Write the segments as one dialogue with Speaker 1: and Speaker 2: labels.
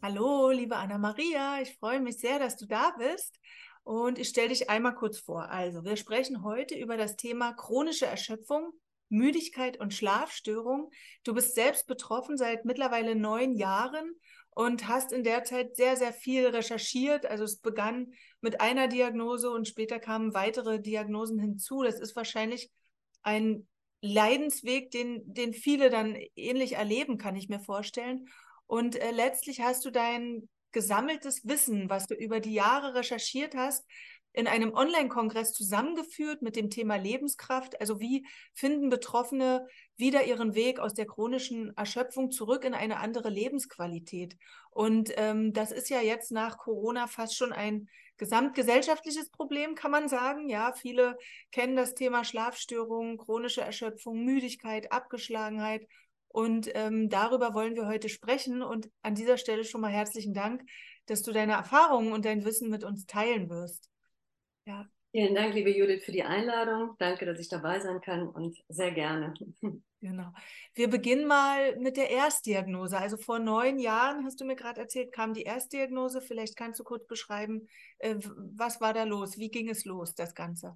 Speaker 1: Hallo, liebe Anna-Maria, ich freue mich sehr, dass du da bist und ich stelle dich einmal kurz vor. Also, wir sprechen heute über das Thema chronische Erschöpfung, Müdigkeit und Schlafstörung. Du bist selbst betroffen seit mittlerweile 9 Jahren und hast in der Zeit sehr, sehr viel recherchiert. Also es begann mit einer Diagnose und später kamen weitere Diagnosen hinzu. Das ist wahrscheinlich ein Leidensweg, den viele dann ähnlich erleben, kann ich mir vorstellen. Und letztlich hast du dein gesammeltes Wissen, was du über die Jahre recherchiert hast, in einem Online-Kongress zusammengeführt mit dem Thema Lebenskraft. Also wie finden Betroffene wieder ihren Weg aus der chronischen Erschöpfung zurück in eine andere Lebensqualität? Und das ist ja jetzt nach Corona fast schon ein gesamtgesellschaftliches Problem, kann man sagen. Ja, viele kennen das Thema Schlafstörungen, chronische Erschöpfung, Müdigkeit, Abgeschlagenheit. Und darüber wollen wir heute sprechen. Und an dieser Stelle schon mal herzlichen Dank, dass du deine Erfahrungen und dein Wissen mit uns teilen wirst. Ja,
Speaker 2: Vielen Dank, liebe Judith, für die Einladung. Danke, dass ich dabei sein kann und sehr gerne.
Speaker 1: genau. Wir beginnen mal mit der Erstdiagnose. Also vor 9 Jahren, hast du mir gerade erzählt, kam die Erstdiagnose. Vielleicht kannst du kurz beschreiben, was war da los? Wie ging es los, das Ganze?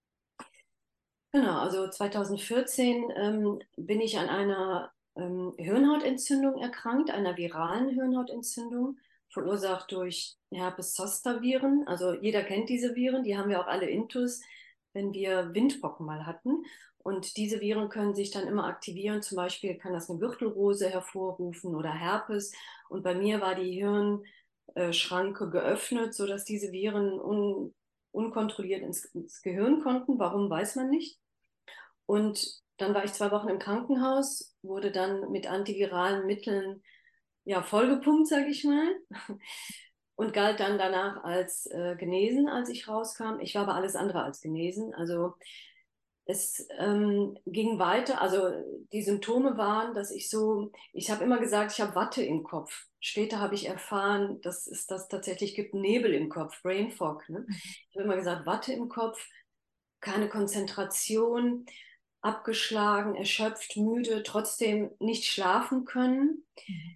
Speaker 2: Genau, also 2014 bin ich an einer Hirnhautentzündung erkrankt, einer viralen Hirnhautentzündung, verursacht durch Herpes-Zoster-Viren. Also jeder kennt diese Viren, die haben wir auch alle intus, wenn wir Windpocken mal hatten. Und diese Viren können sich dann immer aktivieren. Zum Beispiel kann das eine Gürtelrose hervorrufen oder Herpes. Und bei mir war die Hirnschranke geöffnet, sodass diese Viren unkontrolliert ins Gehirn konnten. Warum, weiß man nicht. Und dann war ich 2 Wochen im Krankenhaus, wurde dann mit antiviralen Mitteln ja vollgepumpt, sage ich mal, und galt dann danach als genesen, als ich rauskam. Ich war aber alles andere als genesen. Also es ging weiter. Also die Symptome waren, dass ich habe immer gesagt, ich habe Watte im Kopf. Später habe ich erfahren, dass es das tatsächlich gibt, Nebel im Kopf, Brain Fog. Ne? Ich habe immer gesagt, Watte im Kopf, keine Konzentration, abgeschlagen, erschöpft, müde, trotzdem nicht schlafen können,
Speaker 1: Mhm.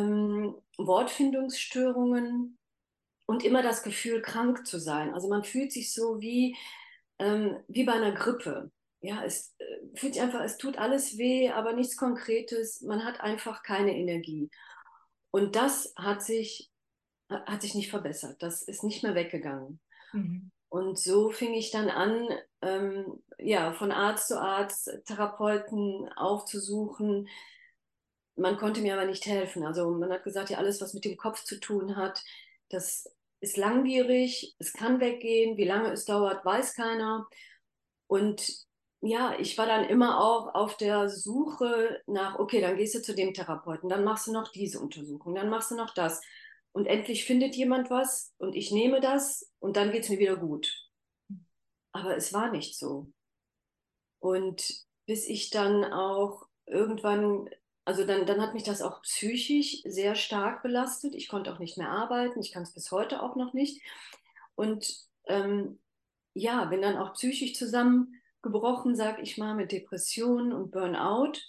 Speaker 2: Wortfindungsstörungen und immer das Gefühl, krank zu sein. Also man fühlt sich so wie bei einer Grippe. Ja, es fühlt sich einfach, es tut alles weh, aber nichts Konkretes. Man hat einfach keine Energie. Und das hat sich nicht verbessert. Das ist nicht mehr weggegangen.
Speaker 1: Mhm.
Speaker 2: Und so fing ich dann an, ja, von Arzt zu Arzt Therapeuten aufzusuchen. Man konnte mir aber nicht helfen. Also man hat gesagt, ja, alles, was mit dem Kopf zu tun hat, das ist langwierig, es kann weggehen. Wie lange es dauert, weiß keiner. Und ja, ich war dann immer auch auf der Suche nach, okay, dann gehst du zu dem Therapeuten, dann machst du noch diese Untersuchung, dann machst du noch das. Und endlich findet jemand was und ich nehme das und dann geht es mir wieder gut. Aber es war nicht so. Und bis ich dann auch irgendwann, also dann hat mich das auch psychisch sehr stark belastet. Ich konnte auch nicht mehr arbeiten. Ich kann es bis heute auch noch nicht. Und ja, bin dann auch psychisch zusammengebrochen, sag ich mal, mit Depressionen und Burnout.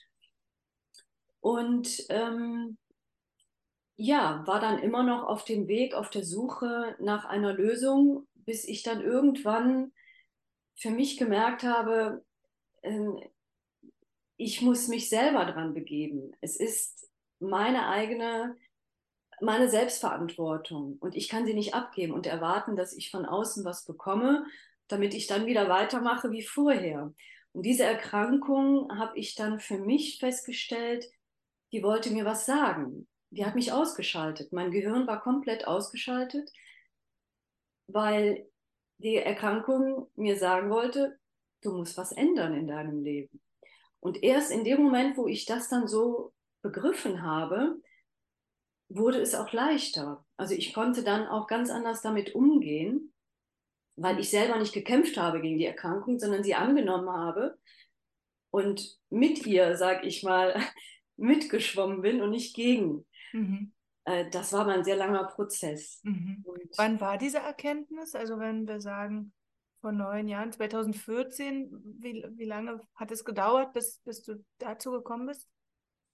Speaker 2: Und ja, war dann immer noch auf dem Weg, auf der Suche nach einer Lösung, bis ich dann irgendwann für mich gemerkt habe, ähm, ich muss mich selber dran begeben. Es ist meine Selbstverantwortung und ich kann sie nicht abgeben und erwarten, dass ich von außen was bekomme, damit ich dann wieder weitermache wie vorher. Und diese Erkrankung habe ich dann für mich festgestellt, die wollte mir was sagen. Die hat mich ausgeschaltet. Mein Gehirn war komplett ausgeschaltet, weil die Erkrankung mir sagen wollte, du musst was ändern in deinem Leben. Und erst in dem Moment, wo ich das dann so begriffen habe, wurde es auch leichter. Also ich konnte dann auch ganz anders damit umgehen, weil ich selber nicht gekämpft habe gegen die Erkrankung, sondern sie angenommen habe und mit ihr, sag ich mal, mitgeschwommen bin und nicht gegen.
Speaker 1: Mhm.
Speaker 2: Das war mal ein sehr langer Prozess.
Speaker 1: Mhm.
Speaker 2: Und
Speaker 1: Wann war diese Erkenntnis? Also wenn wir sagen, vor 9 Jahren, 2014, wie lange hat es gedauert, bis du dazu gekommen bist?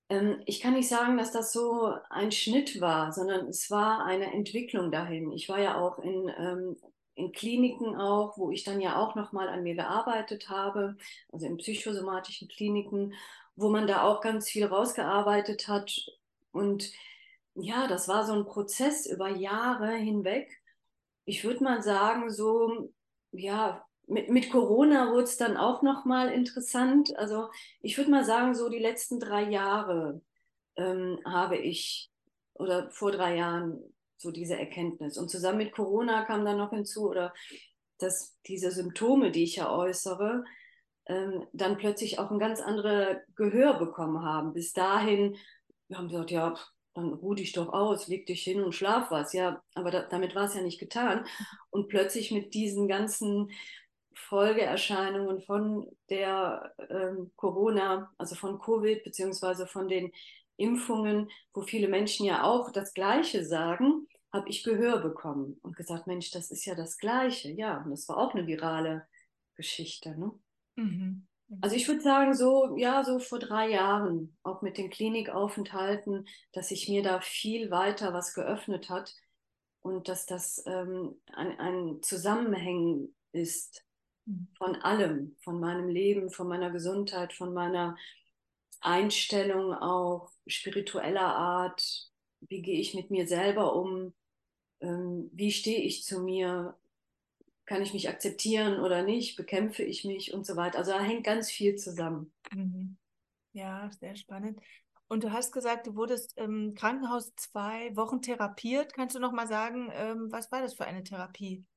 Speaker 2: Ich kann nicht sagen, dass das so ein Schnitt war, sondern es war eine Entwicklung dahin. Ich war ja auch in Kliniken auch, wo ich dann ja auch nochmal an mir gearbeitet habe, also in psychosomatischen Kliniken, wo man da auch ganz viel rausgearbeitet hat. Und ja, das war so ein Prozess über Jahre hinweg. Ich würde mal sagen, so, ja, mit Corona wurde es dann auch nochmal interessant. Also ich würde mal sagen, so die letzten 3 Jahre habe ich, oder vor 3 Jahren, so diese Erkenntnis. Und zusammen mit Corona kam dann noch hinzu, oder dass diese Symptome, die ich ja äußere, dann plötzlich auch ein ganz anderes Gehör bekommen haben. Bis dahin, wir haben gesagt, ja, dann ruh dich doch aus, leg dich hin und schlaf was. Ja, aber damit war es ja nicht getan. Und plötzlich mit diesen ganzen Folgeerscheinungen von der Corona, also von Covid, beziehungsweise von den Impfungen, wo viele Menschen ja auch das Gleiche sagen, habe ich Gehör bekommen und gesagt, Mensch, das ist ja das Gleiche. Ja, und das war auch eine virale Geschichte. Ne?
Speaker 1: Mhm.
Speaker 2: Also ich würde sagen, so, ja, so vor 3 Jahren, auch mit den Klinikaufenthalten, dass sich mir da viel weiter was geöffnet hat und dass das ein Zusammenhängen ist
Speaker 1: Mhm.
Speaker 2: von allem, von meinem Leben, von meiner Gesundheit, von meiner Einstellung auch spiritueller Art. Wie gehe ich mit mir selber um? Wie stehe ich zu mir? Kann ich mich akzeptieren oder nicht? Bekämpfe ich mich und so weiter? Also da hängt ganz viel zusammen.
Speaker 1: Mhm. Ja, sehr spannend. Und du hast gesagt, du wurdest im Krankenhaus 2 Wochen therapiert. Kannst du noch mal sagen, was war das für eine Therapie?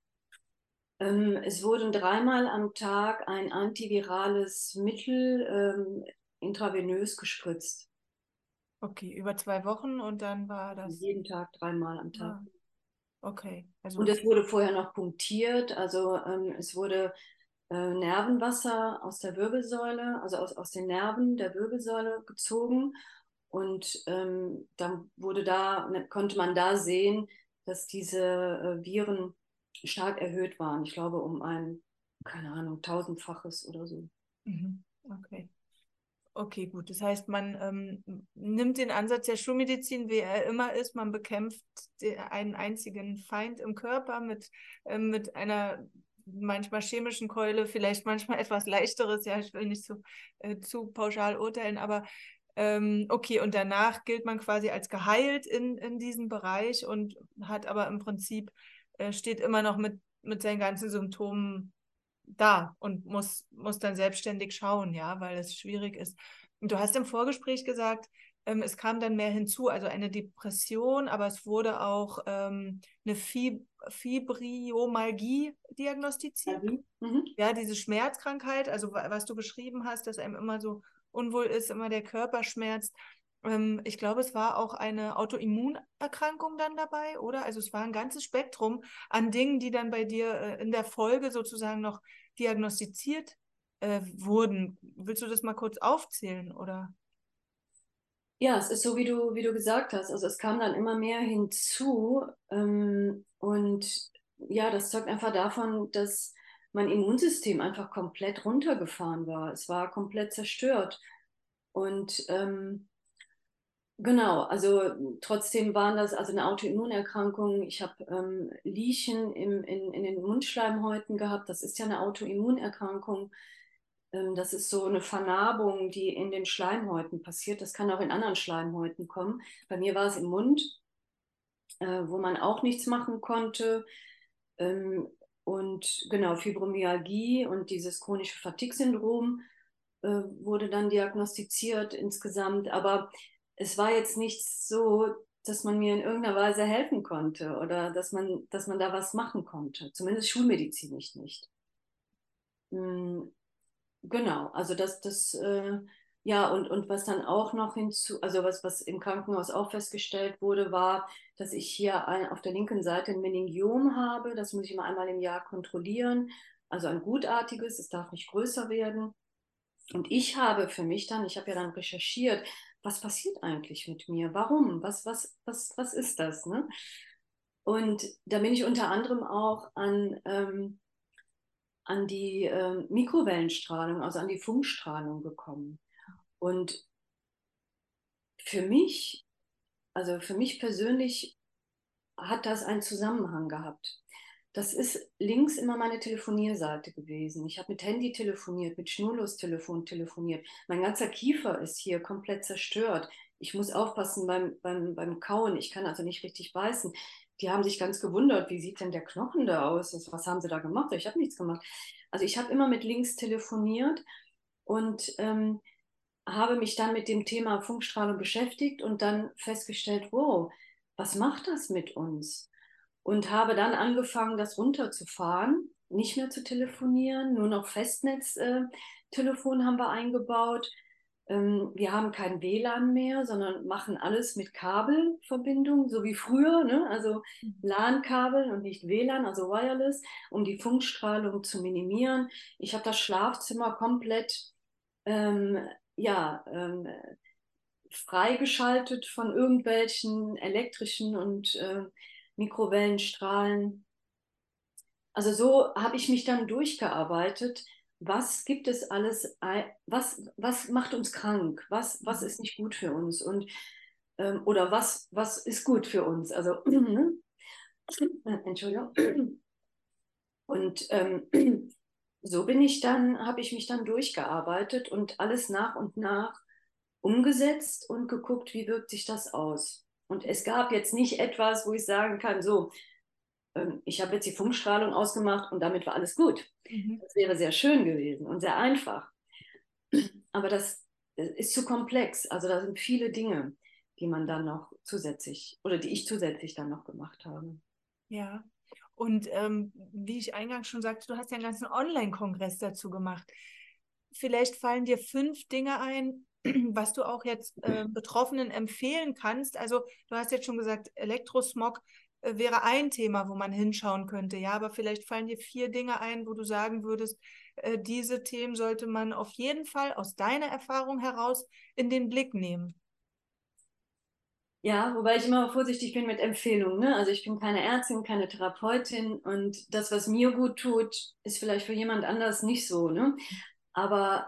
Speaker 2: Es wurden 3-mal am Tag ein antivirales Mittel intravenös gespritzt.
Speaker 1: Okay, über 2 Wochen und dann war das.
Speaker 2: Jeden Tag 3-mal am Tag.
Speaker 1: Ah, okay,
Speaker 2: Und
Speaker 1: also.
Speaker 2: es wurde vorher noch punktiert, also es wurde Nervenwasser aus der Wirbelsäule, also aus den Nerven der Wirbelsäule gezogen. Und dann konnte man da sehen, dass diese Viren stark erhöht waren. Ich glaube, um ein, keine Ahnung, tausendfaches oder so.
Speaker 1: Mhm. Okay. Okay, gut. Das heißt, man nimmt den Ansatz der Schulmedizin, wie er immer ist. Man bekämpft einen einzigen Feind im Körper mit einer manchmal chemischen Keule, vielleicht manchmal etwas leichteres. Ja, ich will nicht zu pauschal urteilen, aber okay. Und danach gilt man quasi als geheilt in diesem Bereich und hat aber im Prinzip, steht immer noch mit seinen ganzen Symptomen da und muss dann selbstständig schauen, ja, weil es schwierig ist. Und du hast im Vorgespräch gesagt, es kam dann mehr hinzu, also eine Depression, aber es wurde auch eine Fibromyalgie diagnostiziert.
Speaker 2: Mhm.
Speaker 1: Ja, diese Schmerzkrankheit, also was du beschrieben hast, dass einem immer so unwohl ist, immer der Körper schmerzt. Ich glaube, es war auch eine Autoimmunerkrankung dann dabei, oder? Also es war ein ganzes Spektrum an Dingen, die dann bei dir in der Folge sozusagen noch diagnostiziert wurden. Willst du das mal kurz aufzählen, oder?
Speaker 2: Ja, es ist so, wie du gesagt hast. Also es kam dann immer mehr hinzu. Und ja, das zeugt einfach davon, dass mein Immunsystem einfach komplett runtergefahren war. Es war komplett zerstört. Und genau, also trotzdem waren das also eine Autoimmunerkrankung. Ich habe Lesion in den Mundschleimhäuten gehabt. Das ist ja eine Autoimmunerkrankung. Das ist so eine Vernarbung, die in den Schleimhäuten passiert. Das kann auch in anderen Schleimhäuten kommen. Bei mir war es im Mund, wo man auch nichts machen konnte. Ähm, und genau, Fibromyalgie und dieses chronische Fatigue-Syndrom wurde dann diagnostiziert insgesamt. Aber es war jetzt nicht so, dass man mir in irgendeiner Weise helfen konnte oder dass man da was machen konnte. Zumindest schulmedizinisch nicht. Mm, Genau, also ja, und was dann auch noch hinzu, also was im Krankenhaus auch festgestellt wurde, war, dass ich hier auf der linken Seite ein Meningiom habe. Das muss ich immer einmal im Jahr kontrollieren. Also ein gutartiges, es darf nicht größer werden. Und ich habe für mich dann, ich habe ja dann recherchiert, was passiert eigentlich mit mir? Warum? Was ist das? Ne? Und da bin ich unter anderem auch an die Mikrowellenstrahlung, also an die Funkstrahlung gekommen. Und für mich, also für mich persönlich, hat das einen Zusammenhang gehabt. Das ist links immer meine Telefonierseite gewesen. Ich habe mit Handy telefoniert, mit Schnurlostelefon telefoniert. Mein ganzer Kiefer ist hier komplett zerstört. Ich muss aufpassen beim Kauen. Ich kann also nicht richtig beißen. Die haben sich ganz gewundert, wie sieht denn der Knochen da aus? Was haben sie da gemacht? Ich habe nichts gemacht. Also ich habe immer mit links telefoniert und habe mich dann mit dem Thema Funkstrahlung beschäftigt und dann festgestellt, wow, was macht das mit uns? Und habe dann angefangen, das runterzufahren, nicht mehr zu telefonieren, nur noch Festnetztelefon haben wir eingebaut. Wir haben kein WLAN mehr, sondern machen alles mit Kabelverbindung, so wie früher, ne? Also LAN-Kabel und nicht WLAN, also Wireless, um die Funkstrahlung zu minimieren. Ich habe das Schlafzimmer komplett ähm, ja, freigeschaltet von irgendwelchen elektrischen und Mikrowellenstrahlen. Also so habe ich mich dann durchgearbeitet. Was gibt es alles, was macht uns krank? Was ist nicht gut für uns? Und, oder was ist gut für uns? Also, Entschuldigung. Und so habe ich mich dann durchgearbeitet und alles nach und nach umgesetzt und geguckt, wie wirkt sich das aus. Und es gab jetzt nicht etwas, wo ich sagen kann, so, ich habe jetzt die Funkstrahlung ausgemacht und damit war alles gut.
Speaker 1: Mhm.
Speaker 2: Das wäre sehr schön gewesen und sehr einfach. Aber das ist zu komplex. Also da sind viele Dinge, die man dann noch zusätzlich oder die ich zusätzlich dann noch gemacht habe.
Speaker 1: Ja. Und wie ich eingangs schon sagte, du hast ja einen ganzen Online-Kongress dazu gemacht. Vielleicht fallen dir 5 Dinge ein, was du auch jetzt Betroffenen empfehlen kannst. Also du hast jetzt schon gesagt, Elektrosmog wäre ein Thema, wo man hinschauen könnte. Ja, aber vielleicht fallen dir 4 Dinge ein, wo du sagen würdest, diese Themen sollte man auf jeden Fall aus deiner Erfahrung heraus in den Blick nehmen.
Speaker 2: Ja, wobei ich immer vorsichtig bin mit Empfehlungen. Ne? Also ich bin keine Ärztin, keine Therapeutin und das, was mir gut tut, ist vielleicht für jemand anders nicht so. Ne? Aber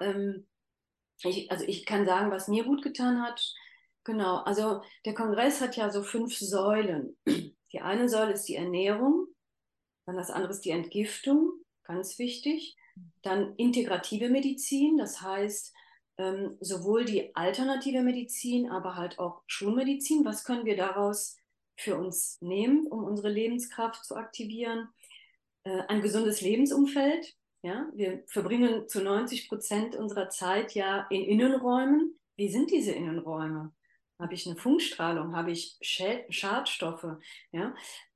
Speaker 2: also ich kann sagen, was mir gut getan hat. Genau, also der Kongress hat ja so 5 Säulen. Die eine Säule ist die Ernährung, dann das andere ist die Entgiftung, ganz wichtig. Dann integrative Medizin, das heißt sowohl die alternative Medizin, aber halt auch Schulmedizin. Was können wir daraus für uns nehmen, um unsere Lebenskraft zu aktivieren? Ein gesundes Lebensumfeld. Ja? Wir verbringen zu 90% unserer Zeit ja in Innenräumen. Wie sind diese Innenräume? Habe ich eine Funkstrahlung? Habe ich Schadstoffe? Ja?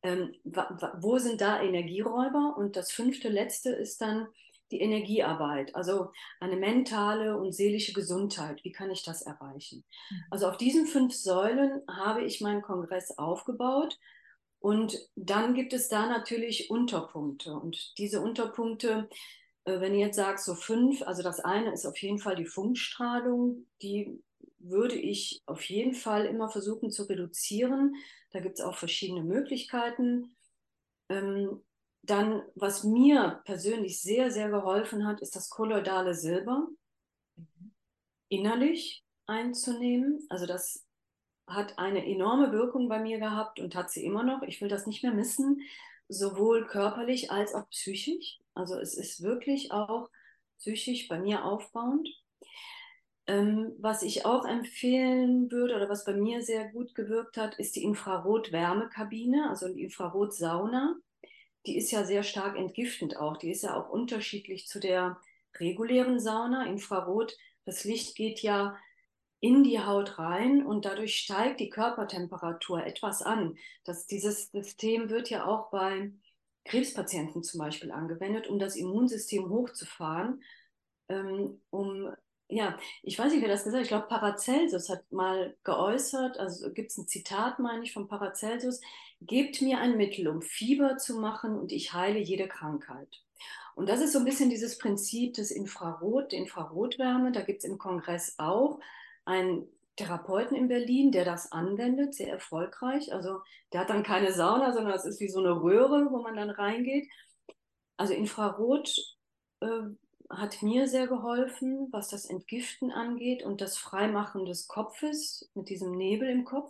Speaker 2: Wo sind da Energieräuber? Und das fünfte, letzte ist dann die Energiearbeit, also eine mentale und seelische Gesundheit. Wie kann ich das erreichen? Also auf diesen 5 Säulen habe ich meinen Kongress aufgebaut. Und dann gibt es da natürlich Unterpunkte. Und diese Unterpunkte, wenn ihr jetzt sagt, so 5, also das eine ist auf jeden Fall die Funkstrahlung, die würde ich auf jeden Fall immer versuchen zu reduzieren. Da gibt es auch verschiedene Möglichkeiten. Dann, was mir persönlich sehr, sehr geholfen hat, ist das kolloidale Silber innerlich einzunehmen. Also das hat eine enorme Wirkung bei mir gehabt und hat sie immer noch. Ich will das nicht mehr missen, sowohl körperlich als auch psychisch. Also es ist wirklich auch psychisch bei mir aufbauend. Was ich auch empfehlen würde oder was bei mir sehr gut gewirkt hat, ist die Infrarot-Wärmekabine, also die Infrarotsauna. Die ist ja sehr stark entgiftend auch. Die ist ja auch unterschiedlich zu der regulären Sauna. Infrarot, das Licht geht ja in die Haut rein und dadurch steigt die Körpertemperatur etwas an. Dieses System wird ja auch bei Krebspatienten zum Beispiel angewendet, um das Immunsystem hochzufahren, um ja, ich weiß nicht, wer das gesagt hat. Ich glaube, Paracelsus hat mal geäußert, also gibt es ein Zitat, meine ich, von Paracelsus: Gebt mir ein Mittel, um Fieber zu machen und ich heile jede Krankheit. Und das ist so ein bisschen dieses Prinzip des Infrarot, der Infrarotwärme. Da gibt es im Kongress auch einen Therapeuten in Berlin, der das anwendet, sehr erfolgreich. Also der hat dann keine Sauna, sondern es ist wie so eine Röhre, wo man dann reingeht. Also Infrarot, hat mir sehr geholfen, was das Entgiften angeht und das Freimachen des Kopfes mit diesem Nebel im Kopf.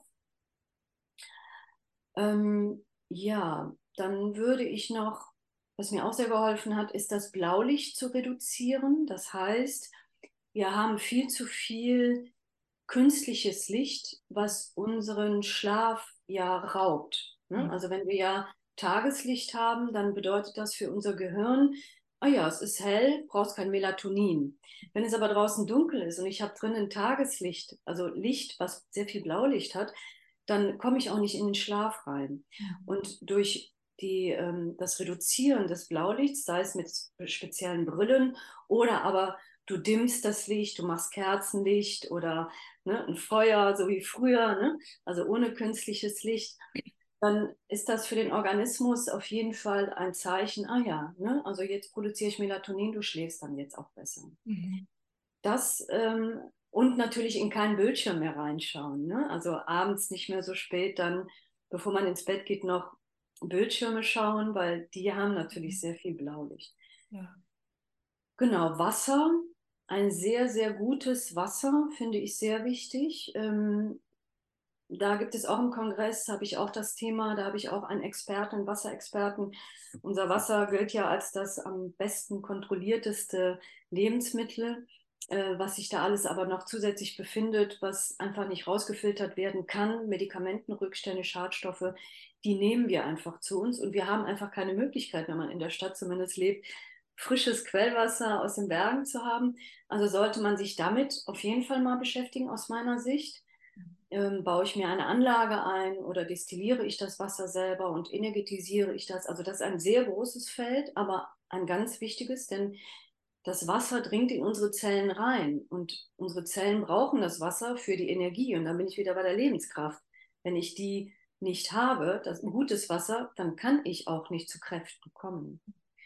Speaker 2: Ja, dann würde ich noch, was mir auch sehr geholfen hat, ist das Blaulicht zu reduzieren. Das heißt, wir haben viel zu viel künstliches Licht, was unseren Schlaf ja raubt. Ne?
Speaker 1: Mhm.
Speaker 2: Also wenn wir ja Tageslicht haben, dann bedeutet das für unser Gehirn, ah ja, es ist hell, brauchst kein Melatonin. Wenn es aber draußen dunkel ist und ich habe drinnen Tageslicht, also Licht, was sehr viel Blaulicht hat, dann komme ich auch nicht in den Schlaf rein.
Speaker 1: Mhm.
Speaker 2: Und durch das Reduzieren des Blaulichts, sei es mit speziellen Brillen oder aber du dimmst das Licht, du machst Kerzenlicht oder ne, ein Feuer, so wie früher, ne? Also ohne künstliches Licht, dann ist das für den Organismus auf jeden Fall ein Zeichen, ah ja, ne? Also jetzt produziere ich Melatonin, du schläfst dann jetzt auch besser.
Speaker 1: Mhm.
Speaker 2: Das und natürlich in keinen Bildschirm mehr reinschauen. Ne? Also abends nicht mehr so spät dann, bevor man ins Bett geht, noch Bildschirme schauen, weil die haben natürlich
Speaker 1: Mhm.
Speaker 2: sehr viel Blaulicht.
Speaker 1: Ja.
Speaker 2: Genau, Wasser, ein sehr, sehr gutes Wasser finde ich sehr wichtig. Da gibt es auch im Kongress, habe ich auch das Thema, da habe ich auch einen Experten, einen Wasserexperten. Unser Wasser gilt ja als das am besten kontrollierteste Lebensmittel, was sich da alles aber noch zusätzlich befindet, was einfach nicht rausgefiltert werden kann. Medikamentenrückstände, Schadstoffe, die nehmen wir einfach zu uns und wir haben einfach keine Möglichkeit, wenn man in der Stadt zumindest lebt, frisches Quellwasser aus den Bergen zu haben. Also sollte man sich damit auf jeden Fall mal beschäftigen, aus meiner Sicht. Baue ich mir eine Anlage ein oder destilliere ich das Wasser selber und energetisiere ich das? Also das ist ein sehr großes Feld, aber ein ganz wichtiges, denn das Wasser dringt in unsere Zellen rein und unsere Zellen brauchen das Wasser für die Energie und dann bin ich wieder bei der Lebenskraft. Wenn ich die nicht habe, das ein gutes Wasser, dann kann ich auch nicht zu Kräften kommen.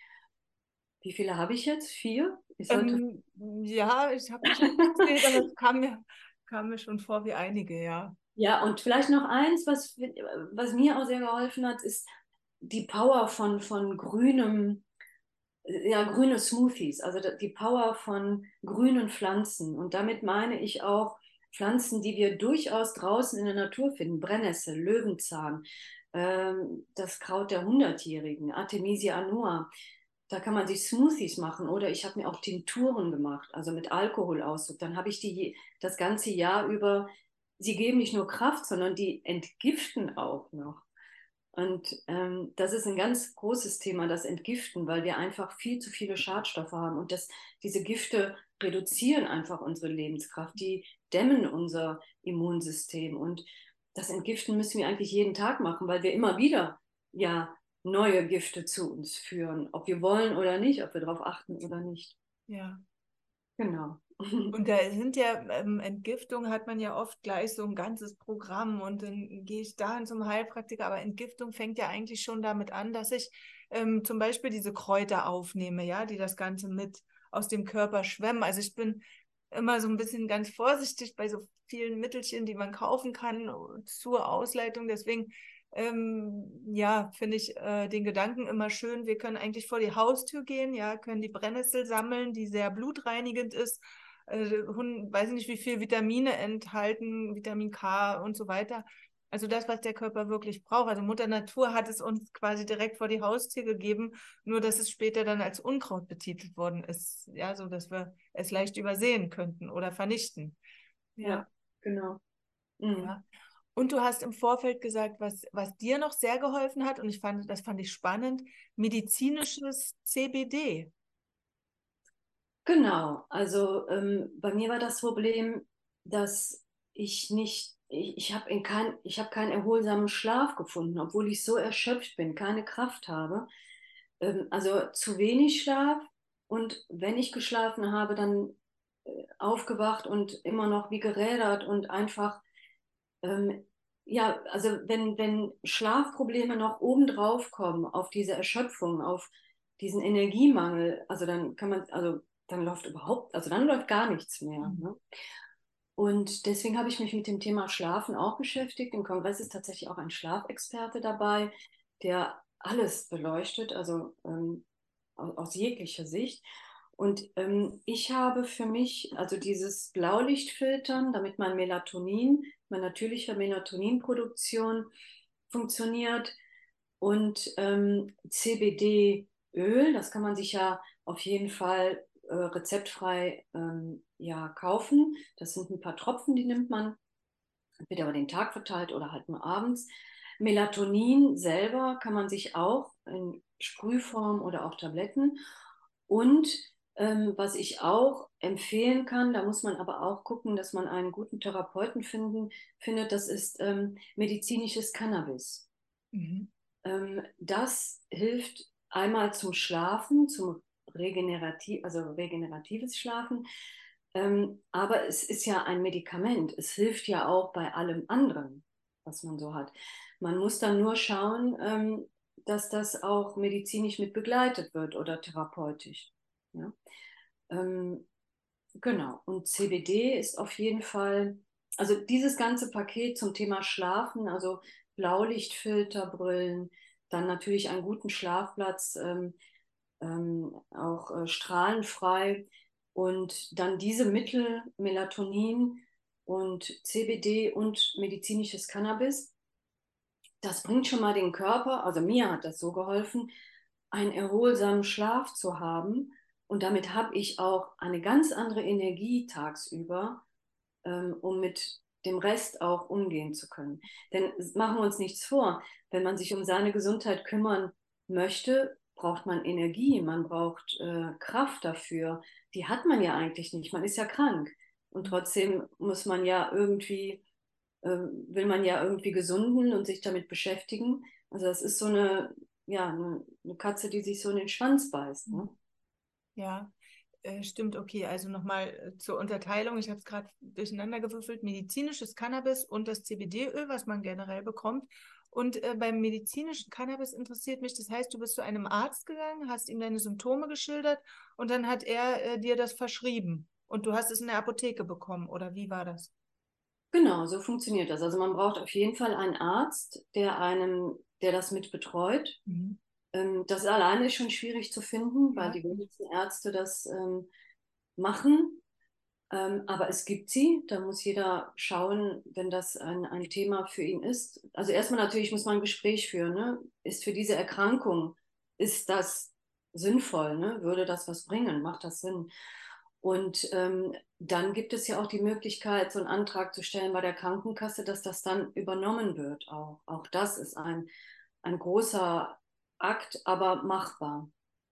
Speaker 2: Wie viele habe ich jetzt? 4? Ich sollte
Speaker 1: Ja, ich habe nicht mitgezählt, aber es kam mir schon vor wie einige, ja.
Speaker 2: ja, und vielleicht noch eins, was mir auch sehr geholfen hat, ist die Power von grünem, ja, grüne Smoothies, also die Power von grünen Pflanzen. Und damit meine ich auch Pflanzen, die wir durchaus draußen in der Natur finden. Brennnessel, Löwenzahn, das Kraut der Hundertjährigen, Artemisia annua. Da kann man sich Smoothies machen oder ich habe mir auch Tinkturen gemacht, also mit Alkoholauszug. Dann habe ich die das ganze Jahr über, sie geben nicht nur Kraft, sondern die entgiften auch noch. Und das ist ein ganz großes Thema, das Entgiften, weil wir einfach viel zu viele Schadstoffe haben. Und diese Gifte reduzieren einfach unsere Lebenskraft, die dämmen unser Immunsystem. Und das Entgiften müssen wir eigentlich jeden Tag machen, weil wir immer wieder ja neue Gifte zu uns führen, ob wir wollen oder nicht, ob wir darauf achten oder nicht.
Speaker 1: Ja.
Speaker 2: Genau.
Speaker 1: Und da sind ja, Entgiftung hat man ja oft gleich so ein ganzes Programm und dann gehe ich dahin zum Heilpraktiker, aber Entgiftung fängt ja eigentlich schon damit an, dass ich zum Beispiel diese Kräuter aufnehme, ja, die das Ganze mit aus dem Körper schwemmen. Also ich bin immer so ein bisschen ganz vorsichtig bei so vielen Mittelchen, die man kaufen kann zur Ausleitung. Deswegen, ja, finde ich den Gedanken immer schön. Wir können eigentlich vor die Haustür gehen, ja, können die Brennnessel sammeln, die sehr blutreinigend ist, weiß nicht, wie viel Vitamine enthalten, Vitamin K und so weiter. Also das, was der Körper wirklich braucht. Also Mutter Natur hat es uns quasi direkt vor die Haustür gegeben, nur dass es später dann als Unkraut betitelt worden ist. Ja, so dass wir es leicht übersehen könnten oder vernichten. Ja,
Speaker 2: Ja, genau. Mhm.
Speaker 1: ja. Und du hast im Vorfeld gesagt, was dir noch sehr geholfen hat, und das fand ich spannend, medizinisches CBD.
Speaker 2: Genau, also bei mir war das Problem, dass ich habe ich habe keinen erholsamen Schlaf gefunden, obwohl ich so erschöpft bin, keine Kraft habe. Also zu wenig Schlaf und wenn ich geschlafen habe, dann aufgewacht und immer noch wie gerädert und einfach, ähm, ja, also wenn Schlafprobleme noch obendrauf kommen auf diese Erschöpfung, auf diesen Energiemangel, also dann kann man, also dann läuft überhaupt, also dann läuft gar nichts mehr.
Speaker 1: Mhm.
Speaker 2: Ne? Und deswegen habe ich mich mit dem Thema Schlafen auch beschäftigt. Im Kongress ist tatsächlich auch ein Schlafexperte dabei, der alles beleuchtet, also aus jeglicher Sicht. Und ich habe für mich, also dieses Blaulichtfiltern, damit mein Melatonin, meine natürliche Melatoninproduktion funktioniert und CBD-Öl, das kann man sich ja auf jeden Fall rezeptfrei ja, kaufen. Das sind ein paar Tropfen, die nimmt man, wird aber den Tag verteilt oder halt nur abends. Melatonin selber kann man sich auch in Sprühform oder auch Tabletten. Und was ich auch empfehlen kann, da muss man aber auch gucken, dass man einen guten Therapeuten findet, das ist medizinisches Cannabis.
Speaker 1: Mhm.
Speaker 2: Das hilft einmal zum Schlafen, zum also regeneratives Schlafen. Aber es ist ja ein Medikament. Es hilft ja auch bei allem anderen, was man so hat. Man muss dann nur schauen, dass das auch medizinisch mit begleitet wird oder therapeutisch. Ja? Ähm, genau. Und CBD ist auf jeden Fall, also dieses ganze Paket zum Thema Schlafen, also Blaulichtfilter, Brillen, dann natürlich einen guten Schlafplatz, auch strahlenfrei und dann diese Mittel, Melatonin und CBD und medizinisches Cannabis, das bringt schon mal den Körper, also mir hat das so geholfen, einen erholsamen Schlaf zu haben. Und damit habe ich auch eine ganz andere Energie tagsüber, um mit dem Rest auch umgehen zu können. Denn machen wir uns nichts vor, wenn man sich um seine Gesundheit kümmern möchte, braucht man Energie, man braucht Kraft dafür. Die hat man ja eigentlich nicht, man ist ja krank. Und trotzdem muss man ja irgendwie will man ja irgendwie gesunden und sich damit beschäftigen. Also das ist so ja, eine Katze, die sich so in den Schwanz beißt. Ne?
Speaker 1: Ja, stimmt, okay. Also nochmal zur Unterteilung. Ich habe es gerade durcheinander gewürfelt. Medizinisches Cannabis und das CBD-Öl, was man generell bekommt. Und beim medizinischen Cannabis interessiert mich, das heißt, du bist zu einem Arzt gegangen, hast ihm deine Symptome geschildert und dann hat er dir das verschrieben und du hast es in der Apotheke bekommen, oder wie war das?
Speaker 2: Genau, so funktioniert das. Also man braucht auf jeden Fall einen Arzt, der das mit betreut.
Speaker 1: Mhm.
Speaker 2: Das alleine ist schon schwierig zu finden, weil
Speaker 1: Ja.
Speaker 2: die wenigsten Ärzte das machen. Aber es gibt sie. Da muss jeder schauen, wenn das ein Thema für ihn ist. Also erstmal natürlich muss man ein Gespräch führen. Ne? Ist für diese Erkrankung, ist das sinnvoll? Ne? Würde das was bringen? Macht das Sinn? Und dann gibt es ja auch die Möglichkeit, so einen Antrag zu stellen bei der Krankenkasse, dass das dann übernommen wird. Auch das ist ein großer Akt, aber machbar.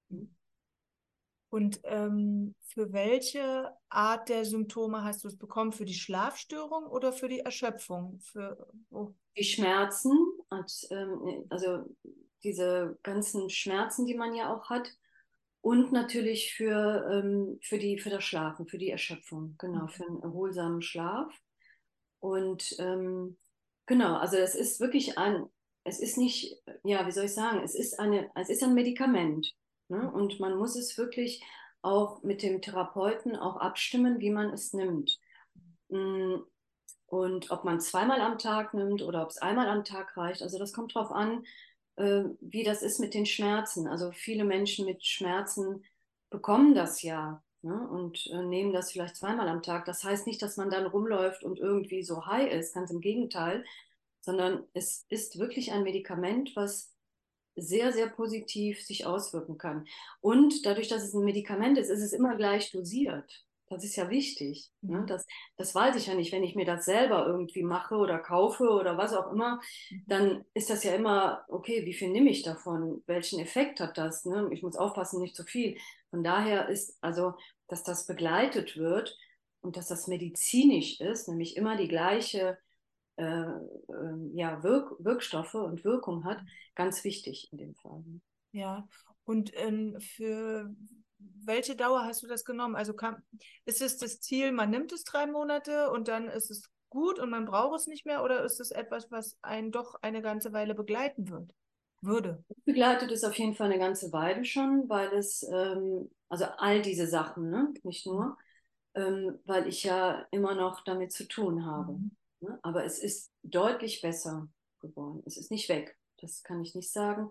Speaker 1: Und für welche Art der Symptome hast du es bekommen? Für die Schlafstörung oder für die Erschöpfung? Oh.
Speaker 2: Die Schmerzen, also diese ganzen Schmerzen, die man ja auch hat. Und natürlich für das Schlafen, für die Erschöpfung, genau, für einen erholsamen Schlaf. Und genau, also es ist nicht, ja, wie soll ich sagen, es ist ein Medikament. Ne? Und man muss es wirklich auch mit dem Therapeuten auch abstimmen, wie man es nimmt. Mm, Und ob man zweimal am Tag nimmt oder ob es einmal am Tag reicht, also das kommt darauf an, wie das ist mit den Schmerzen. Also viele Menschen mit Schmerzen bekommen das ja, ne? Und nehmen das vielleicht zweimal am Tag. Das heißt nicht, dass man dann rumläuft und irgendwie so high ist, ganz im Gegenteil, sondern es ist wirklich ein Medikament, was sehr, sehr positiv sich auswirken kann. Und dadurch, dass es ein Medikament ist es immer gleich dosiert. Das ist ja wichtig. Ne?
Speaker 1: Mhm.
Speaker 2: Das weiß ich ja nicht. Wenn ich mir das selber irgendwie mache oder kaufe oder was auch immer, dann ist das ja immer, okay, wie viel nehme ich davon? Welchen Effekt hat das? Ne? Ich muss aufpassen, nicht zu viel. Von daher ist also, dass das begleitet wird und dass das medizinisch ist, nämlich immer die gleiche ja, Wirkstoffe und Wirkung hat, ganz wichtig in dem Fall.
Speaker 1: Ja, und für welche Dauer hast du das genommen? Also ist es das Ziel, man nimmt es 3 Monate und dann ist es gut und man braucht es nicht mehr, oder ist es etwas, was einen doch eine ganze Weile begleiten würde?
Speaker 2: Begleitet es auf jeden Fall eine ganze Weile schon, weil also all diese Sachen, ne? Nicht nur, weil ich ja immer noch damit zu tun habe.
Speaker 1: Mhm.
Speaker 2: Ne? Aber es ist deutlich besser geworden. Es ist nicht weg, das kann ich nicht sagen.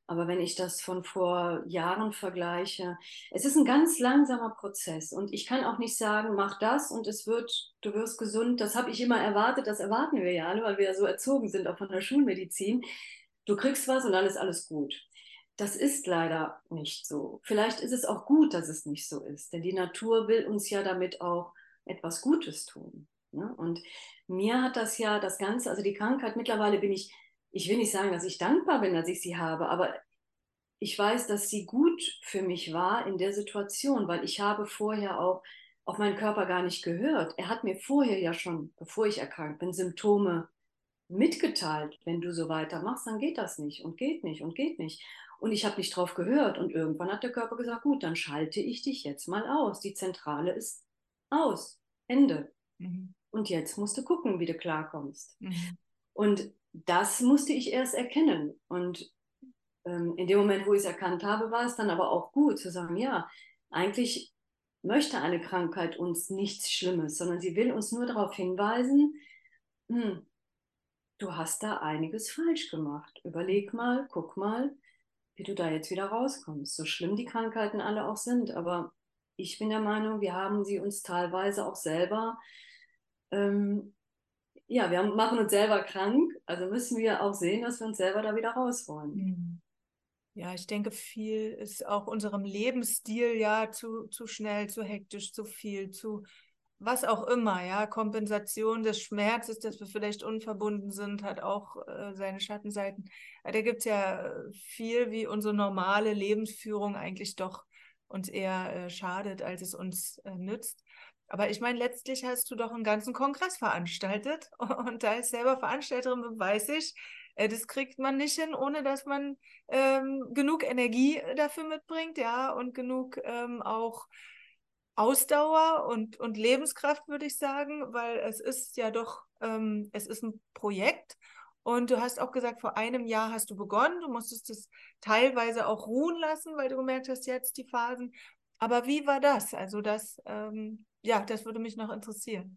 Speaker 2: Aber wenn ich das von vor Jahren vergleiche, es ist ein ganz langsamer Prozess und ich kann auch nicht sagen, mach das und du wirst gesund. Das habe ich immer erwartet, das erwarten wir ja alle, weil wir ja so erzogen sind, auch von der Schulmedizin. Du kriegst was und dann ist alles gut. Das ist leider nicht so. Vielleicht ist es auch gut, dass es nicht so ist, denn die Natur will uns ja damit auch etwas Gutes tun. Ne? Und mir hat das ja das Ganze, also die Krankheit, mittlerweile bin ich will nicht sagen, dass ich dankbar bin, dass ich sie habe, aber ich weiß, dass sie gut für mich war in der Situation, weil ich habe vorher auch auf meinen Körper gar nicht gehört. Er hat mir vorher ja schon, bevor ich erkrankt bin, Symptome mitgeteilt. Wenn du so weitermachst, dann geht das nicht und geht nicht und geht nicht. Und ich habe nicht drauf gehört. Und irgendwann hat der Körper gesagt, gut, dann schalte ich dich jetzt mal aus. Die Zentrale ist aus. Ende.
Speaker 1: Mhm.
Speaker 2: Und jetzt musst du gucken, wie du klarkommst.
Speaker 1: Mhm.
Speaker 2: Und das musste ich erst erkennen. Und in dem Moment, wo ich es erkannt habe, war es dann aber auch gut zu sagen, ja, eigentlich möchte eine Krankheit uns nichts Schlimmes, sondern sie will uns nur darauf hinweisen, hm, du hast da einiges falsch gemacht. Überleg mal, guck mal, wie du da jetzt wieder rauskommst. So schlimm die Krankheiten alle auch sind, aber ich bin der Meinung, wir haben sie uns teilweise auch selber, ähm, ja, wir machen uns selber krank, also müssen wir auch sehen, dass wir uns selber da wieder rausholen.
Speaker 1: Mhm. Ja, ich denke, viel ist auch unserem Lebensstil ja zu schnell, zu hektisch, zu viel, zu was auch immer, ja. Kompensation des Schmerzes, dass wir vielleicht unverbunden sind, hat auch seine Schattenseiten. Da gibt es ja viel, wie unsere normale Lebensführung eigentlich doch uns eher schadet, als es uns nützt. Aber ich meine, letztlich hast du doch einen ganzen Kongress veranstaltet und da ich selber Veranstalterin bin, weiß ich, das kriegt man nicht hin, ohne dass man genug Energie dafür mitbringt, ja, und genug auch Ausdauer und Lebenskraft, würde ich sagen, weil es ist ja doch, es ist ein Projekt. Und du hast auch gesagt, vor einem Jahr hast du begonnen. Du musstest es teilweise auch ruhen lassen, weil du gemerkt hast, jetzt die Phasen. Aber wie war das? Also das, ja, das würde mich noch interessieren.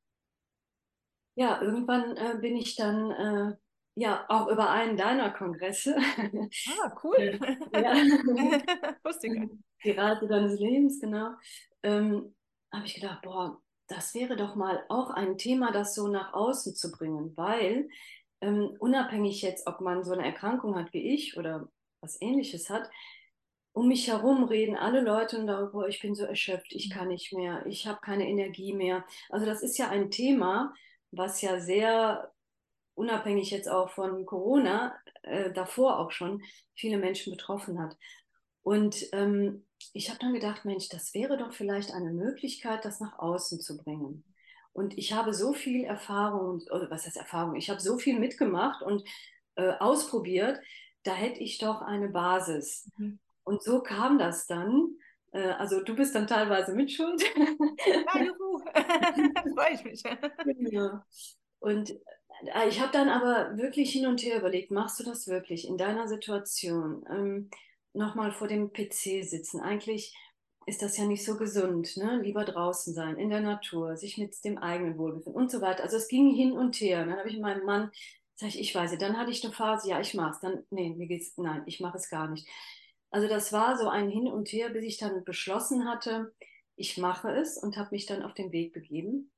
Speaker 2: Ja, irgendwann bin ich dann ja auch über einen deiner Kongresse,
Speaker 1: Ah, cool.
Speaker 2: ja,
Speaker 1: Wusste ich gar nicht.
Speaker 2: die Reise deines Lebens, genau, ähm, habe ich gedacht, boah, das wäre doch mal auch ein Thema, das so nach außen zu bringen, weil unabhängig jetzt, ob man so eine Erkrankung hat wie ich oder was Ähnliches hat, um mich herum reden alle Leute darüber, boah, ich bin so erschöpft, ich kann nicht mehr, ich habe keine Energie mehr. Also das ist ja ein Thema, was ja sehr unabhängig jetzt auch von Corona, davor auch schon viele Menschen betroffen hat. Und ich habe dann gedacht, Mensch, das wäre doch vielleicht eine Möglichkeit, das nach außen zu bringen. Und ich habe so viel Erfahrung, oder was heißt Erfahrung? Ich habe so viel mitgemacht und ausprobiert, da hätte ich doch eine Basis.
Speaker 1: Mhm.
Speaker 2: Und so kam das dann. Also du bist dann teilweise mitschuld.
Speaker 1: Ja, juhu. Freue ich mich.
Speaker 2: Ja. Und ich habe dann aber wirklich hin und her überlegt, machst du das wirklich in deiner Situation? Nochmal vor dem PC sitzen. Eigentlich ist das ja nicht so gesund, ne? Lieber draußen sein, in der Natur, sich mit dem eigenen Wohlbefinden und so weiter. Also es ging hin und her. Und dann habe ich meinem Mann, sag ich weiß nicht, dann hatte ich eine Phase, ja, ich mach's. Dann, nee, mir geht's, nein, ich mache es gar nicht. Also das war so ein Hin und Her, bis ich dann beschlossen hatte, ich mache es und habe mich dann auf den Weg begeben.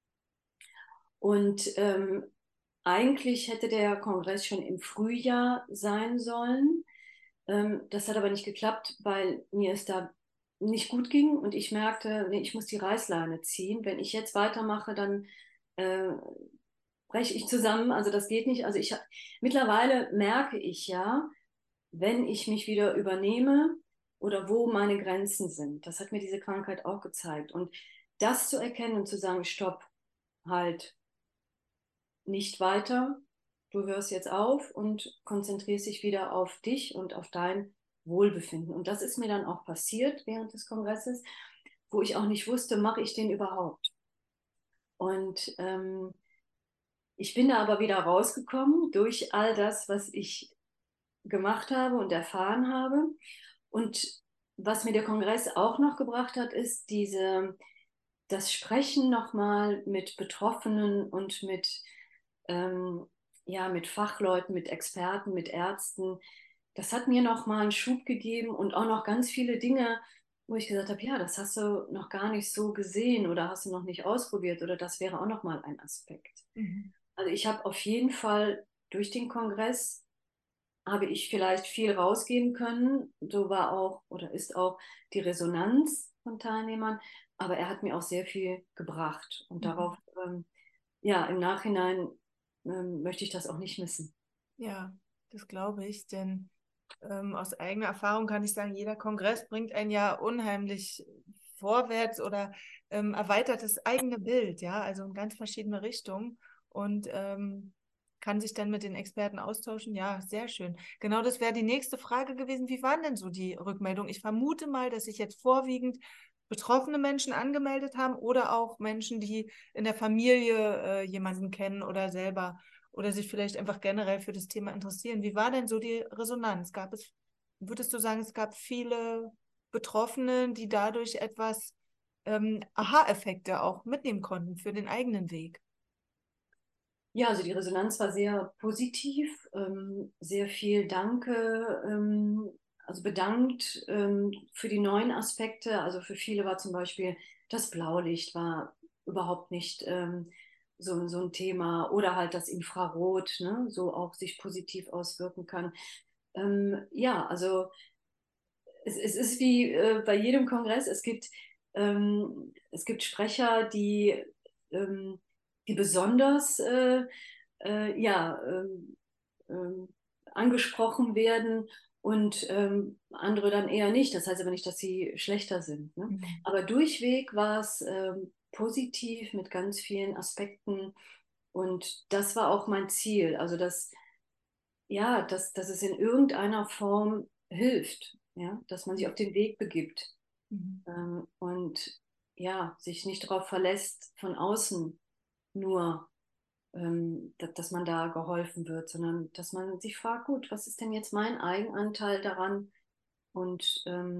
Speaker 2: Und eigentlich hätte der Kongress schon im Frühjahr sein sollen. Das hat aber nicht geklappt, weil mir es da nicht gut ging und ich merkte, nee, ich muss die Reißleine ziehen. Wenn ich jetzt weitermache, dann äh, breche ich zusammen. Also das geht nicht. Mittlerweile merke ich ja, wenn ich mich wieder übernehme oder wo meine Grenzen sind. Das hat mir diese Krankheit auch gezeigt. Und das zu erkennen und zu sagen, stopp, halt, nicht weiter. Du hörst jetzt auf und konzentrierst dich wieder auf dich und auf dein Wohlbefinden. Und das ist mir dann auch passiert während des Kongresses, wo ich auch nicht wusste, mache ich den überhaupt? Und ich bin da aber wieder rausgekommen durch all das, was ich gemacht habe und erfahren habe. Und was mir der Kongress auch noch gebracht hat, ist das Sprechen nochmal mit Betroffenen und ähm, ja, mit Fachleuten, mit Experten, mit Ärzten. das hat mir nochmal einen Schub gegeben und auch noch ganz viele Dinge, wo ich gesagt habe, ja, das hast du noch gar nicht so gesehen oder hast du noch nicht ausprobiert oder das wäre auch nochmal ein Aspekt.
Speaker 1: Mhm.
Speaker 2: Also ich habe auf jeden Fall durch den Kongress habe ich vielleicht viel rausgehen können. So war auch oder ist auch die Resonanz von Teilnehmern, aber er hat mir auch sehr viel gebracht und
Speaker 1: Mhm.
Speaker 2: darauf, ja, im Nachhinein möchte ich das auch nicht missen.
Speaker 1: Ja, das glaube ich, denn aus eigener Erfahrung kann ich sagen, jeder Kongress bringt einen ja unheimlich vorwärts oder erweitert das eigene Bild, ja, also in ganz verschiedene Richtungen und kann sich dann mit den Experten austauschen. Ja, sehr schön. Genau, das wäre die nächste Frage gewesen. Wie waren denn so die Rückmeldungen? Ich vermute mal, dass sich jetzt vorwiegend betroffene Menschen angemeldet haben oder auch Menschen, die in der Familie jemanden kennen oder selber oder sich vielleicht einfach generell für das Thema interessieren. Wie war denn so die Resonanz? Würdest du sagen, es gab viele Betroffene, die dadurch etwas Aha-Effekte auch mitnehmen konnten für den eigenen Weg?
Speaker 2: Ja, also die Resonanz war sehr positiv, sehr viel Danke, also bedankt für die neuen Aspekte. Also für viele war zum Beispiel das Blaulicht war überhaupt nicht so ein Thema oder halt das Infrarot, ne, so auch sich positiv auswirken kann. Ja, also es ist wie bei jedem Kongress, es gibt Sprecher, ähm, die besonders ja, angesprochen werden und andere dann eher nicht. Das heißt aber nicht, dass sie schlechter sind. Ne?
Speaker 1: Mhm.
Speaker 2: Aber durchweg war es positiv mit ganz vielen Aspekten und das war auch mein Ziel. Also ja, dass es in irgendeiner Form hilft, ja, dass man sich auf den Weg begibt
Speaker 1: Mhm.
Speaker 2: und ja, sich nicht darauf verlässt, von außen nur, dass man da geholfen wird, sondern dass man sich fragt, gut, was ist denn jetzt mein Eigenanteil daran und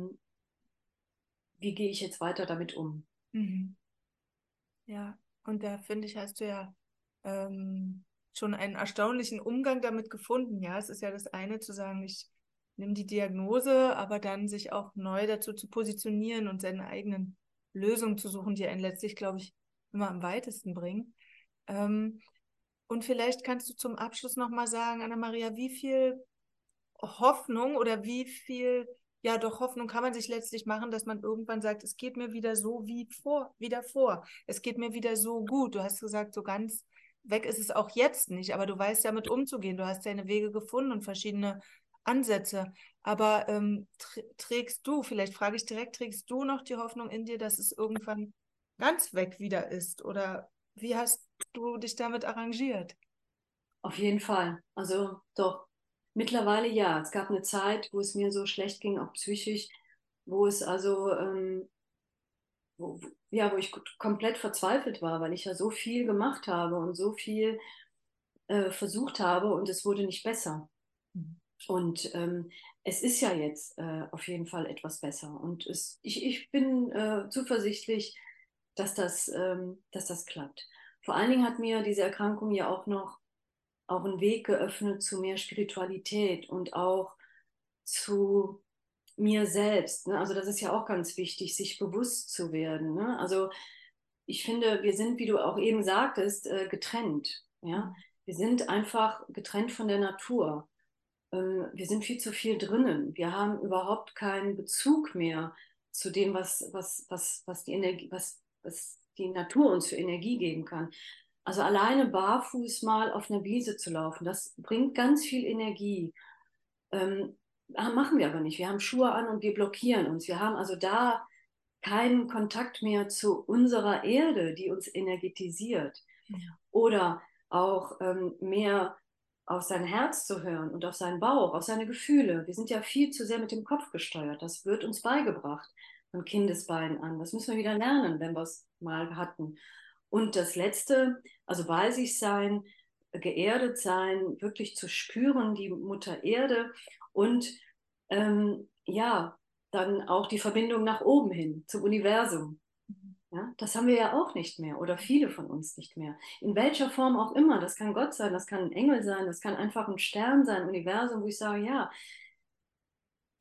Speaker 2: wie gehe ich jetzt weiter damit um?
Speaker 1: Mhm. Ja, und da finde ich, hast du ja schon einen erstaunlichen Umgang damit gefunden. Ja, es ist ja das eine zu sagen, ich nehme die Diagnose, aber dann sich auch neu dazu zu positionieren und seine eigenen Lösungen zu suchen, die einen letztlich, glaube ich, immer am weitesten bringen. Ähm, und vielleicht kannst du zum Abschluss nochmal sagen, Anna-Maria, wie viel Hoffnung oder wie viel, ja doch Hoffnung kann man sich letztlich machen, dass man irgendwann sagt, es geht mir wieder so wie davor. Es geht mir wieder so gut. Du hast gesagt, so ganz weg ist es auch jetzt nicht, aber du weißt damit umzugehen. Du hast deine Wege gefunden und verschiedene Ansätze. Aber trägst du, vielleicht frage ich direkt, trägst du noch die Hoffnung in dir, dass es irgendwann ganz weg wieder ist? Oder wie hast du dich damit arrangiert?
Speaker 2: Auf jeden Fall. Also doch, mittlerweile ja. Es gab eine Zeit, wo es mir so schlecht ging, auch psychisch, wo es also ja, wo ich komplett verzweifelt war, weil ich ja so viel gemacht habe und so viel versucht habe und es wurde nicht besser. Und es ist ja jetzt auf jeden Fall etwas besser. Und ich bin zuversichtlich, dass das klappt. Vor allen Dingen hat mir diese Erkrankung ja auch noch auch einen Weg geöffnet zu mehr Spiritualität und auch zu mir selbst. Ne? Also das ist ja auch ganz wichtig, sich bewusst zu werden. Ne? Also ich finde, wir sind, wie du auch eben sagtest, getrennt. Ja?
Speaker 1: Mhm.
Speaker 2: Wir sind einfach getrennt von der Natur. Wir sind viel zu viel drinnen. Wir haben überhaupt keinen Bezug mehr zu dem, was die Energie, was die Natur uns für Energie geben kann. Also alleine barfuß mal auf einer Wiese zu laufen, das bringt ganz viel Energie. Machen wir aber nicht. Wir haben Schuhe an und wir blockieren uns. Wir haben also da keinen Kontakt mehr zu unserer Erde, die uns energetisiert.
Speaker 1: Mhm.
Speaker 2: Oder auch mehr auf sein Herz zu hören und auf seinen Bauch, auf seine Gefühle. Wir sind ja viel zu sehr mit dem Kopf gesteuert. Das wird uns beigebracht von Kindesbeinen an. Das müssen wir wieder lernen, wenn wir es mal hatten. Und das Letzte, also bei sich sein, geerdet sein, wirklich zu spüren, die Mutter Erde und ja, dann auch die Verbindung nach oben hin zum Universum. Ja, das haben wir ja auch nicht mehr oder viele von uns nicht mehr. In welcher Form auch immer. Das kann Gott sein, das kann ein Engel sein, das kann einfach ein Stern sein, ein Universum, wo ich sage, ja,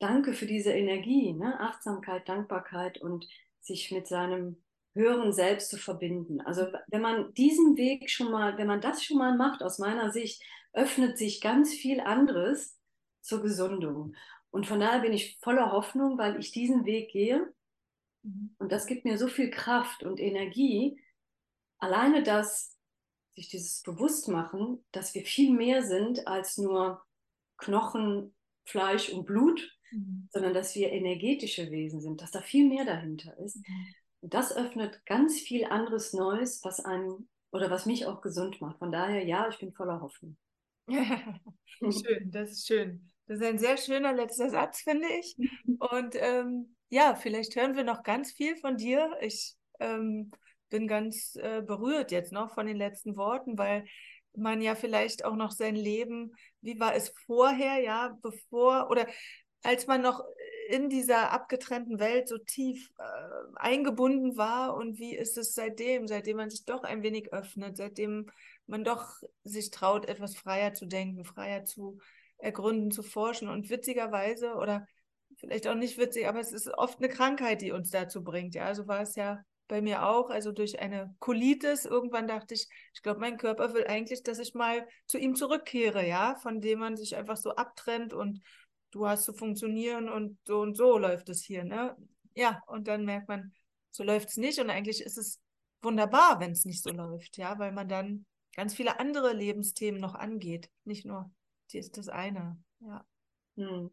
Speaker 2: danke für diese Energie, ne? Achtsamkeit, Dankbarkeit und sich mit seinem höheren Selbst zu verbinden. Also wenn man diesen Weg schon mal, wenn man das schon mal macht, aus meiner Sicht, öffnet sich ganz viel anderes zur Gesundung. Und von daher bin ich voller Hoffnung, weil ich diesen Weg gehe
Speaker 1: Mhm.
Speaker 2: und das gibt mir so viel Kraft und Energie. Alleine das, sich dieses Bewusstmachen, dass wir viel mehr sind als nur Knochen, Fleisch und Blut,
Speaker 1: Mhm.
Speaker 2: sondern dass wir energetische Wesen sind, dass da viel mehr dahinter ist.
Speaker 1: Mhm.
Speaker 2: Und das öffnet ganz viel anderes Neues, was einen oder was mich auch gesund macht. Von daher, ja, ich bin voller Hoffnung.
Speaker 1: Schön, das ist schön. Das ist ein sehr schöner letzter Satz, finde ich. Und ja, vielleicht hören wir noch ganz viel von dir. Ich bin ganz berührt jetzt noch von den letzten Worten, weil man ja vielleicht auch noch sein Leben, wie war es vorher, ja, bevor oder als man noch in dieser abgetrennten Welt so tief eingebunden war und wie ist es seitdem man sich doch ein wenig öffnet, seitdem man doch sich traut, etwas freier zu denken, freier zu ergründen, zu forschen. Und witzigerweise, oder vielleicht auch nicht witzig, aber es ist oft eine Krankheit, die uns dazu bringt. Ja, so war es ja bei mir auch. Also durch eine Colitis. Irgendwann dachte ich glaube, mein Körper will eigentlich, dass ich mal zu ihm zurückkehre, ja, von dem man sich einfach so abtrennt und du hast zu funktionieren und so läuft es hier, ne? Ja, und dann merkt man, so läuft es nicht. Und eigentlich ist es wunderbar, wenn es nicht so läuft, ja, weil man dann ganz viele andere Lebensthemen noch angeht. Nicht nur, die ist das eine. Ja.
Speaker 2: Hm.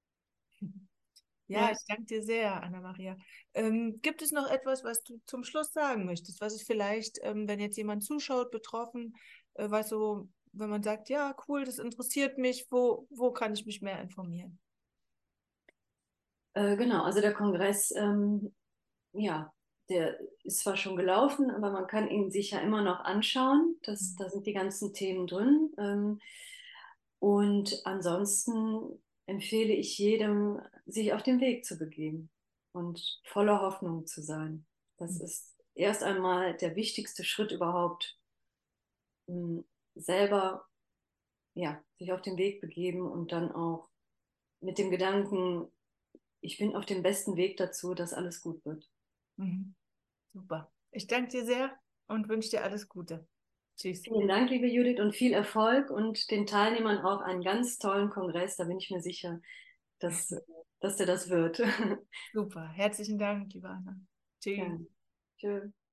Speaker 1: Ja,
Speaker 2: Ja,
Speaker 1: ich danke dir sehr, Anna-Maria. Gibt es noch etwas, was du zum Schluss sagen möchtest? Was ist vielleicht, wenn jetzt jemand zuschaut, betroffen, was so, wenn man sagt, ja, cool, das interessiert mich, wo kann ich mich mehr informieren?
Speaker 2: genau. Also der Kongress, ja, der ist zwar schon gelaufen, aber man kann ihn sich ja immer noch anschauen. Da sind die ganzen Themen drin. Und ansonsten empfehle ich jedem, sich auf den Weg zu begeben und voller Hoffnung zu sein. Das ist erst einmal der wichtigste Schritt überhaupt, mh, selber ja, sich auf den Weg begeben und dann auch mit dem Gedanken, ich bin auf dem besten Weg dazu, dass alles gut wird.
Speaker 1: Mhm. Super. Ich danke dir sehr und wünsche dir alles Gute. Tschüss.
Speaker 2: Vielen Dank, liebe Judith, und viel Erfolg und den Teilnehmern auch einen ganz tollen Kongress. Da bin ich mir sicher, dass, dass der das wird.
Speaker 1: Super. Herzlichen Dank, liebe Anna.
Speaker 2: Ja.
Speaker 1: Tschüss.
Speaker 2: Tschö.